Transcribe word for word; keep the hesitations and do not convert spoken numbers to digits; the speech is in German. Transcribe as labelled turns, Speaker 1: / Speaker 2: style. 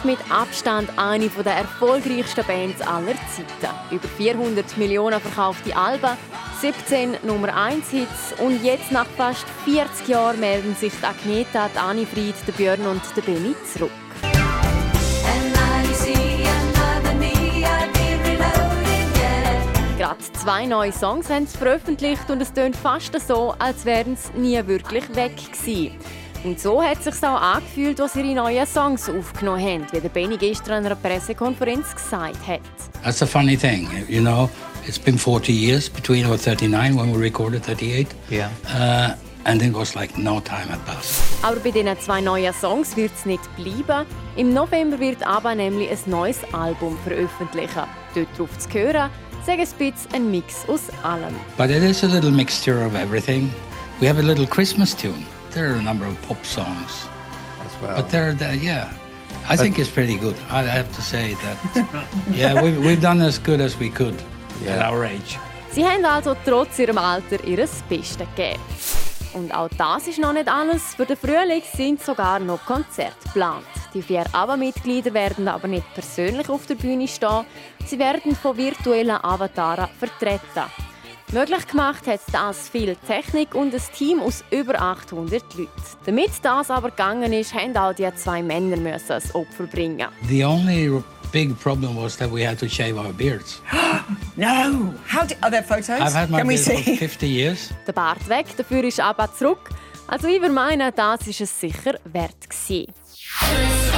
Speaker 1: ist mit Abstand eine der erfolgreichsten Bands aller Zeiten. Über vierhundert Millionen verkaufte Alben, siebzehn Nummer eins Hits und jetzt nach fast vierzig Jahren melden sich die Agneta, die Anni-Fried, der Björn und der Benni zurück. Gerade zwei neue Songs haben sie veröffentlicht und es tönt fast so, als wären sie nie wirklich weg gewesen. Und so hat es sich auch angefühlt, als sie ihre neuen Songs aufgenommen haben, wie der Benni gestern an einer Pressekonferenz gesagt hat.
Speaker 2: That's a funny thing, you know. It's been forty years between or thirty-nine when we recorded thirty-eight.
Speaker 3: Yeah.
Speaker 2: Uh, and it was like no time had passed.
Speaker 1: Aber bei diesen zwei neuen Songs wird es nicht bleiben. Im November wird ABBA nämlich ein neues Album veröffentlichen. Dort drauf zu hören, sagen ein bisschen ein Mix aus allem.
Speaker 2: But it is a little mixture of everything. We have a little Christmas tune. There are a number of pop songs.
Speaker 3: As well.
Speaker 2: But they're, they're yeah. I think it's pretty good. I have to say that. Yeah, we've, we've done as good as we could yeah. at our age.
Speaker 1: Sie haben also trotz ihrem Alter ihr Bestes gegeben. Und auch das ist noch nicht alles. Für den Frühling sind sogar noch Konzerte geplant. Die vier ABBA-Mitglieder werden aber nicht persönlich auf der Bühne stehen. Sie werden von virtuellen Avataren vertreten. Möglich gemacht hat das viel Technik und ein Team aus über achthundert Leuten. Damit das aber gegangen ist, mussten auch die zwei Männer ein Opfer bringen.
Speaker 2: The only big problem was that we had to shave our beards.
Speaker 4: No! How did, are there photos?
Speaker 2: I've had my
Speaker 4: Can we
Speaker 2: beard for
Speaker 4: see?
Speaker 2: fifty years.
Speaker 1: Der Bart weg, dafür ist ABBA zurück. Also ich würde meinen, das war es sicher wert gewesen.